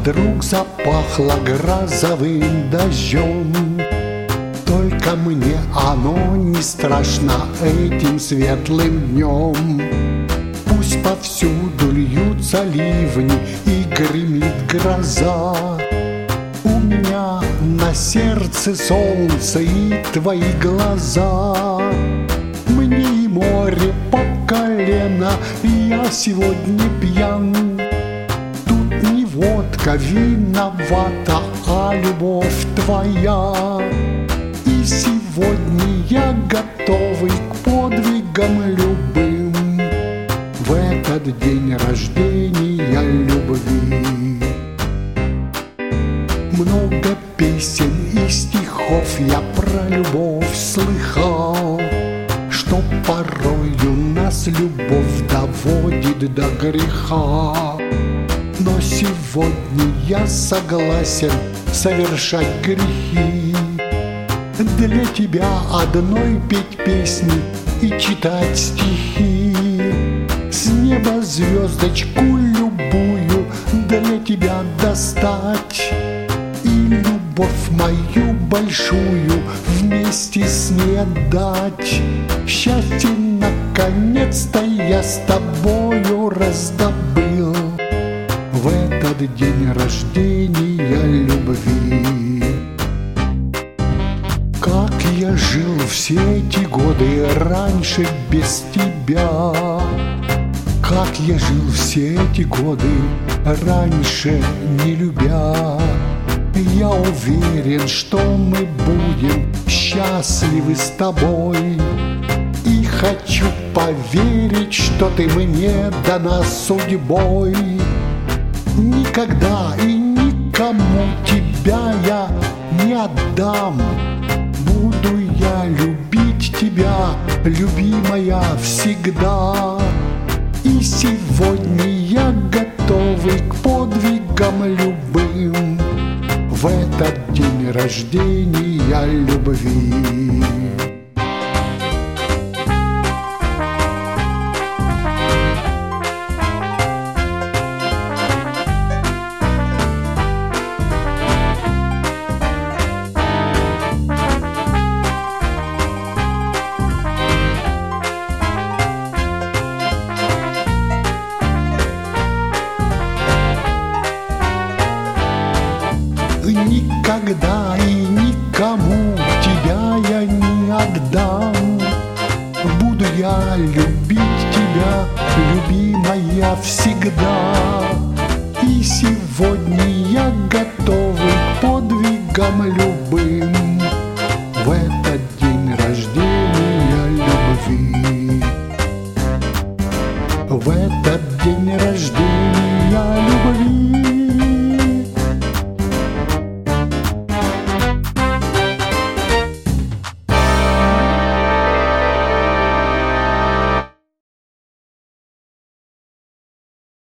вдруг запахло грозовым дождем. Только мне оно не страшно этим светлым днем. Пусть повсюду льются ливни и гремит гроза, у меня на сердце солнце и твои глаза. Мне и море по колено, я сегодня пьян. Тут не водка виновата, а любовь твоя. И сегодня я готовый к подвигам любым в этот день рождения любви. Много песен и стихов я про любовь слыхал, что порою нас любовь доводит до греха. Но сегодня я согласен совершать грехи, для тебя одной петь песни и читать стихи. С неба звездочку любую для тебя достать, и любовь мою большую вместе с ней отдать. Счастье наконец-то я с тобою раздобыл в этот день рождения любви. Как я жил все эти годы раньше без тебя, как я жил все эти годы раньше не любя. Я уверен, что мы будем счастливы с тобой, и хочу поверить, что ты мне дана судьбой. Никогда и никому тебя я не отдам. Буду я любить тебя, любимая, всегда. И сегодня я готовый к подвигам любым в этот день рождения любви. Никогда и никому тебя я не отдам. Буду я любить тебя, любимая, всегда. И сегодня я готовый к подвигам любым в этот день рождения любви. В этот день рождения любви.